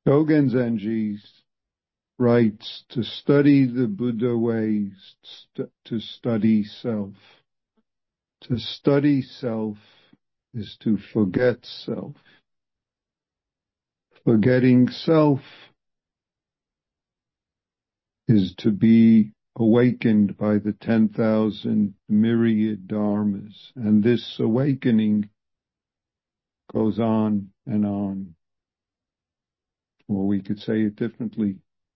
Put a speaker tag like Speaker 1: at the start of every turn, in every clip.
Speaker 1: Dogen Zenji writes, to study the Buddha way, to study self. To study self is to forget self. Forgetting self is to be awakened by the 10,000 myriad dharmas. And this awakening goes on and on. Or we could say it differently.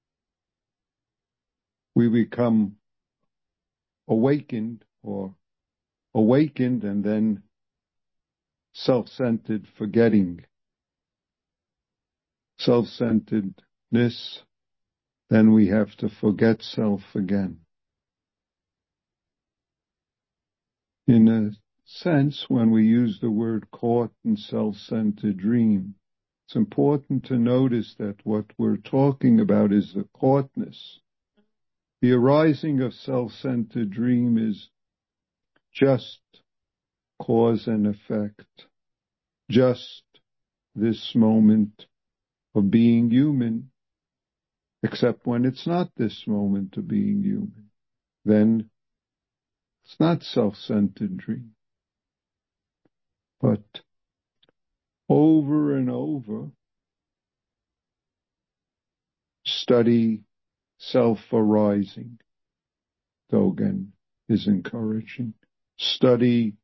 Speaker 1: We become awakened and then self-centered forgetting. Self-centeredness, then we have to forget self again. In a sense, when we use the word caught in self-centered dream, it's important to notice that what we're talking about is the caughtness. The arising of self-centered dream is just cause and effect, just this moment of being human, except when it's not this moment of being human. Then it's not self-centered dream. But over and over, study self-arising. Dogen is encouraging. Study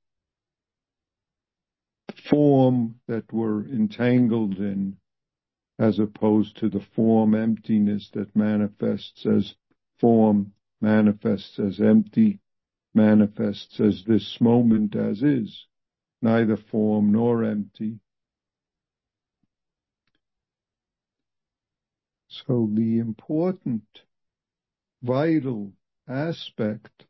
Speaker 1: form that we're entangled in, as opposed to the form emptiness that manifests as form, manifests as empty, manifests as this moment as is, neither form nor empty. So the important, vital aspect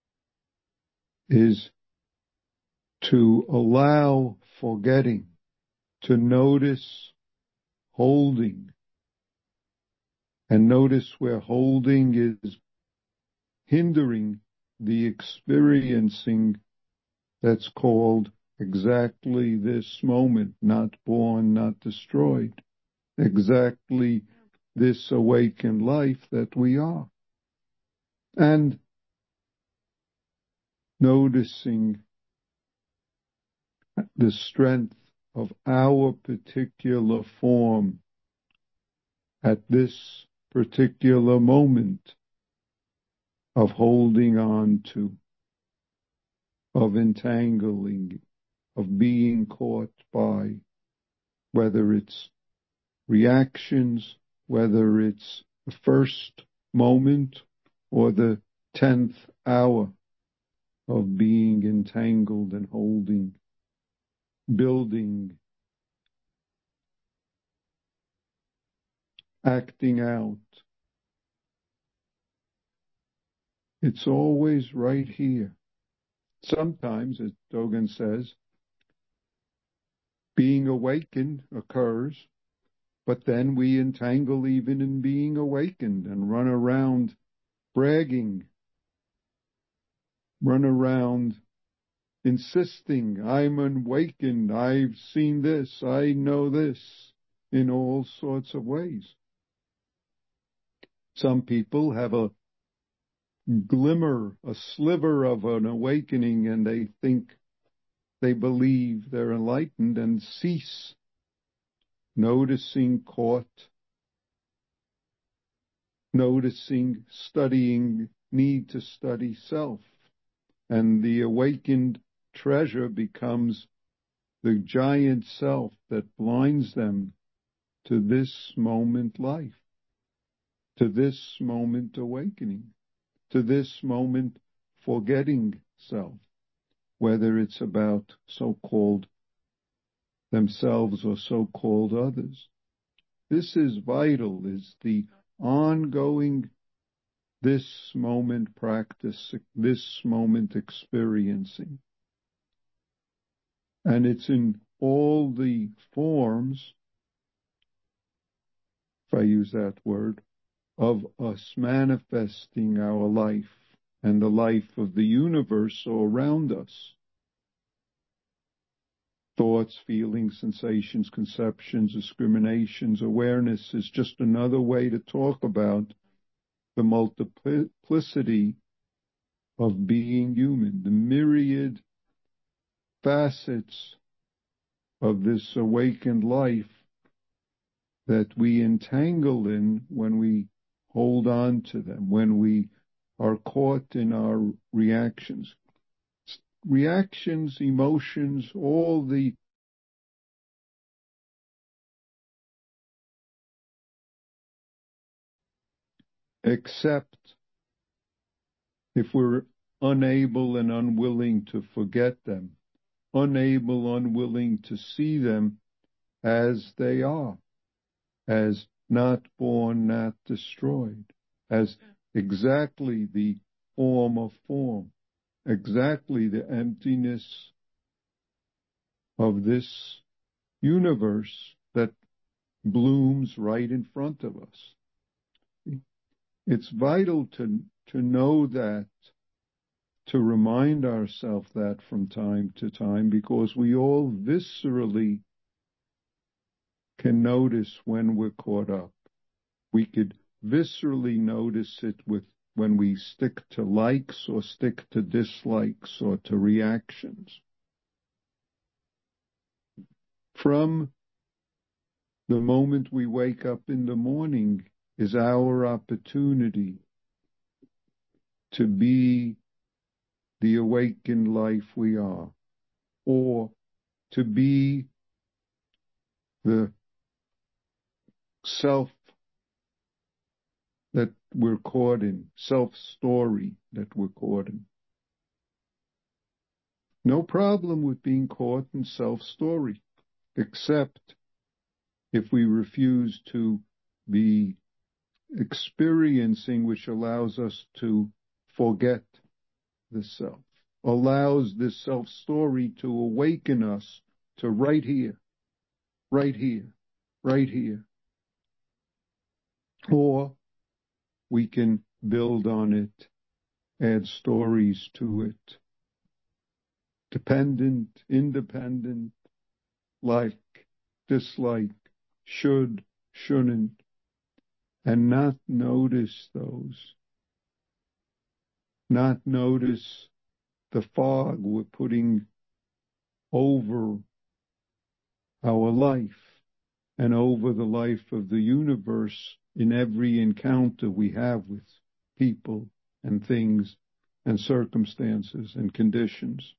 Speaker 1: is to allow forgetting, to notice holding, and notice where holding is hindering the experiencing that's called exactly this moment, not born, not destroyed, exactly this awakened life that we are. And noticing the strength of our particular form at this particular moment of holding on to, of entangling, of being caught by, whether it's reactions, whether it's the first moment or the 10th hour of being entangled and holding, building, acting out. It's always right here. Sometimes, as Dogen says, being awakened occurs, but then we entangle even in being awakened and run around bragging, run around insisting, I'm awakened, I've seen this, I know this, in all sorts of ways. Some people have a glimmer, a sliver of an awakening, and they think, they believe they're enlightened and cease noticing, caught, noticing, studying, need to study self. And the awakened treasure becomes the giant self that blinds them to this moment life, to this moment awakening, to this moment forgetting self, whether it's about so-called themselves or so-called others. This is vital, is the ongoing this moment practice, this moment experiencing. And it's in all the forms, if I use that word, of us manifesting our life and the life of the universe around us. thoughts, feelings, sensations, conceptions, discriminations. Awareness is just another way to talk about the multiplicity of being human, the myriad facets of this awakened life that we entangle in when we hold on to them, when we are caught in our reactions. Reactions, emotions, all the except if we're unable and unwilling to forget them, unable, unwilling to see them as they are, as not born, not destroyed, as exactly the form of form, exactly the emptiness of this universe that blooms right in front of us. It's vital to know that, to remind ourselves that from time to time, because we all viscerally can notice when we're caught up. We could viscerally notice it when we stick to likes or stick to dislikes or to reactions. From the moment we wake up in the morning is our opportunity to be the awakened life we are, or to be the self that we're caught in, self-story that we're caught in. No problem with being caught in self-story, except if we refuse to be experiencing, which allows us to forget the self, allows this self-story to awaken us to right here, right here, right here. Or we can build on it, add stories to it. Dependent, independent, like, dislike, should, shouldn't, and not notice those. Not notice the fog we're putting over our life and over the life of the universe in every encounter we have with people and things and circumstances and conditions.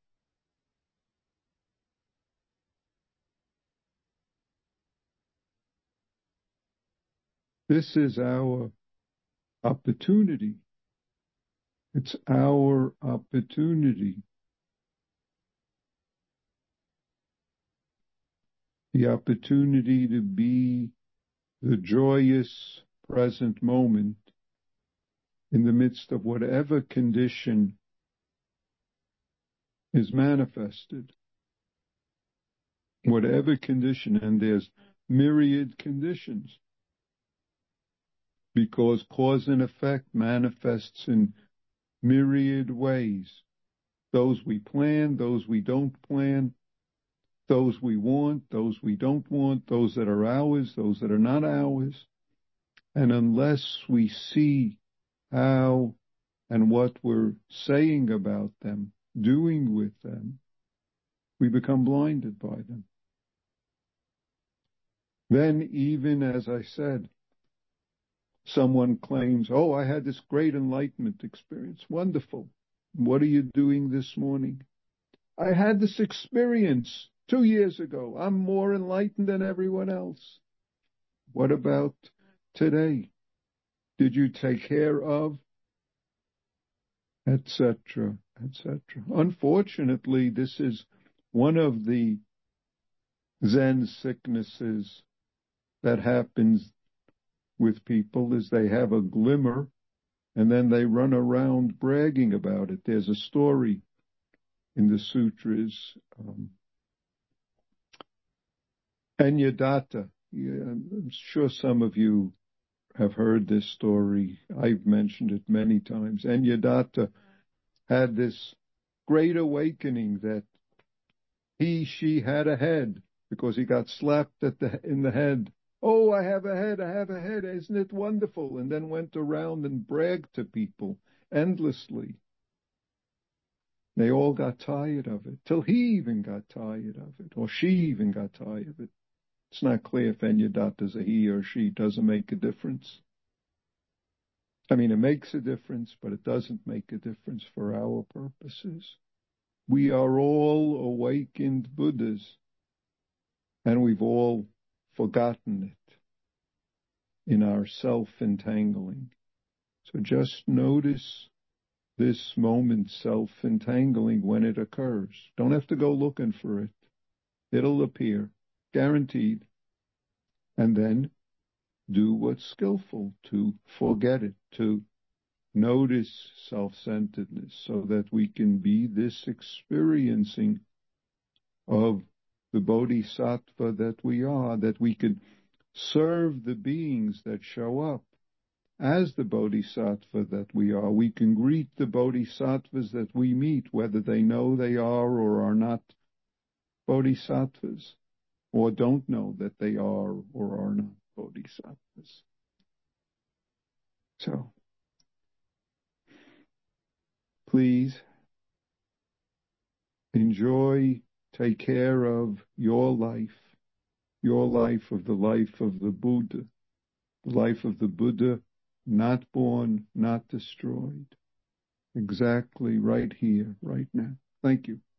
Speaker 1: This is our opportunity. It's our opportunity. The opportunity to be the joyous present moment in the midst of whatever condition is manifested. Whatever condition, and there's myriad conditions, because cause and effect manifests in myriad ways. Those we plan, those we don't plan, those we want, those we don't want, those that are ours, those that are not ours. And unless we see how and what we're saying about them, doing with them, we become blinded by them. Then, even as I said, someone claims, oh, I had this great enlightenment experience. Wonderful. What are you doing this morning? I had this experience 2 years ago. I'm more enlightened than everyone else. What about today? Did you take care of? Etc., etc. Unfortunately, this is one of the Zen sicknesses that happens with people, is they have a glimmer and then they run around bragging about it. There's a story in the sutras, Anyadatta. I'm sure some of you have heard this story. I've mentioned it many times. Anyadatta had this great awakening that She had a head because he got slapped in the head. Oh, I have a head, I have a head, isn't it wonderful? And then went around and bragged to people endlessly. They all got tired of it, till he even got tired of it, or she even got tired of it. It's not clear if Enyadat is a he or she, doesn't make a difference. I mean, it makes a difference, but it doesn't make a difference for our purposes. We are all awakened Buddhas, and we've all forgotten it in our self-entangling. So just notice this moment self-entangling when it occurs. Don't have to go looking for it. It'll appear, guaranteed. And then do what's skillful to forget it, to notice self-centeredness so that we can be this experiencing of the bodhisattva that we are, that we can serve the beings that show up as the bodhisattva that we are. We can greet the bodhisattvas that we meet, whether they know they are or are not bodhisattvas, or don't know that they are or are not bodhisattvas. So, please enjoy, take care of your life of the life of the Buddha, the life of the Buddha, not born, not destroyed. Exactly right here, right now. Thank you.